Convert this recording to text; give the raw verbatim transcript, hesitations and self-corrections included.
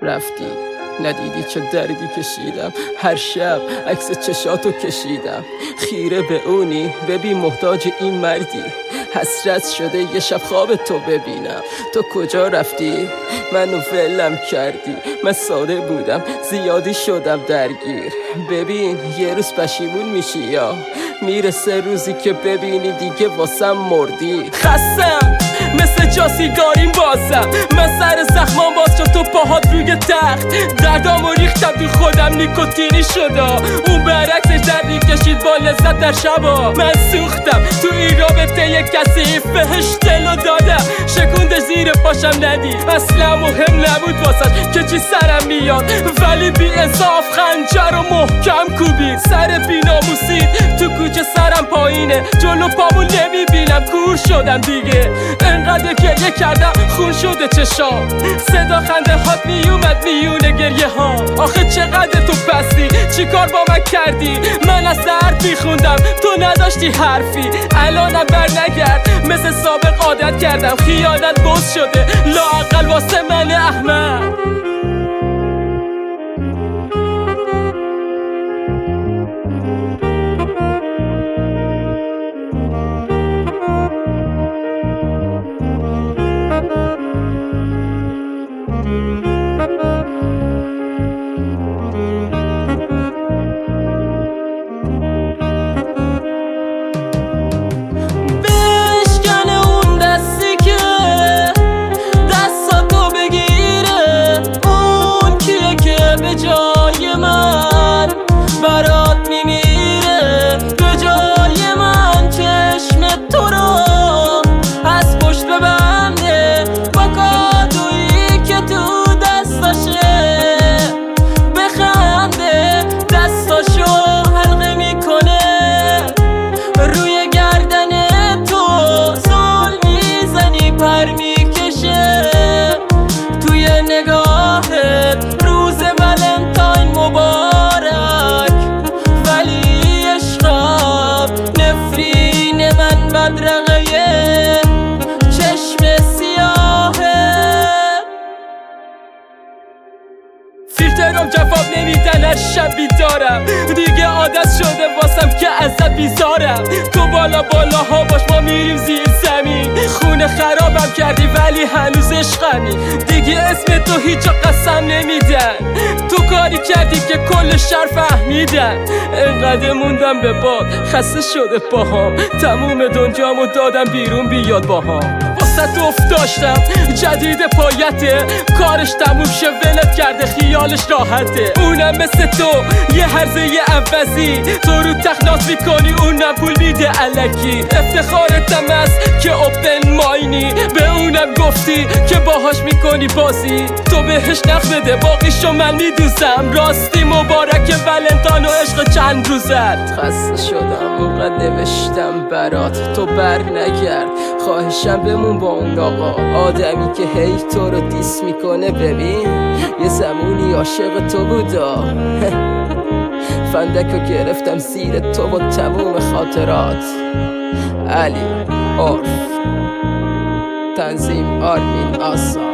رفتی ندیدی چه دردی کشیدم، هر شب عکس چشاتو کشیدم، خیره به اونی ببین محتاج این مردی، حسرت شده یه شب خواب تو ببینم. تو کجا رفتی؟ منو ولم کردی، من ساده بودم زیادی شدم درگیر. ببین یه روز پشیمون میشی یا میرسه روزی که ببینی دیگه واسم مردی. خستم مثل جا سیگاریم بازم، من سر زخمان باز شد تو پاهات روی تخت، دردامو ریختم تو خودم نیکوتینی شدا، اون برعکسش دردی کشید با لذت در شبا. من سوختم تو این رابطه یک کسی بهش دلو دادم، شکونده زیر پاشم ندید، اصلا مهم نبود واسش که چی سرم میاد، ولی بی انصاف خنجر و محکم کوبید. سر بی ناموسید تو کوچه سرم پایینه، جلو پامو نمیبینم کور شدم دیگه، انقدر گریه کردم خون شده چشام، صدا خنده هات میومد میونه گریه ها. آخه چقدر تو پستی چی کار با من کردی؟ من از درد میخوندم تو نداشتی حرفی، الانم بر نگرد مثل سابق عادت کردم، خیانت بوز شده لااقل واسه من احمق. جای من برات میمیره، به جای من چشم تو رو از پشت ببنده، با کادویی که تو دستاشه بخنده، دستاشو حلقه میکنه روی گردن تو، زل میزنی پر میکشه توی نگاهت، روز ولنتاین مبارک ولی عشقم نفرین من بدرقه چشم سیاهه. فیلترم جواب نمیدن هر شب بیدارم، دیگه عادت شده واسم که ازت بیزارم، تو بالا بالاها باش ما میریم زیر زمین، خونه خرابم کردی ولی هنوز عشقمی، دیگه اسم تو هیچ قسم نمیدن، تو کاری کردی که کل شهر فهمیدن، انقدر موندم به باد خسته شده پاهام، تموم دنیامو دادم بیرون بیاد باهام، واسه تو افتاشتم جدید پایته، کارش تموم شه ولت کرده خیالش راحته، اونم مثل تو یه هرزه یه عوضی، تو رو تخناس میکنی اونم پول میده الکی، افتخارتم است که اوپن ماینی، به اونم گفتی که باهاش میکنی بازی، تو بهش نخ بده باقیشو من میدوزم، راستی مبارک ولنتاین و عشق چند روزت. خسته شدم اونقدر نوشتم برات تو بر نگرد، خواهشم بمون با اون آقا، آدمی که هی تو رو دیس میکنه، ببین یه زمونی عاشق تو بودا فندکو گرفتم زیر تو با تموم خاطرات. علی عرف، تنظیم آرمین آسا.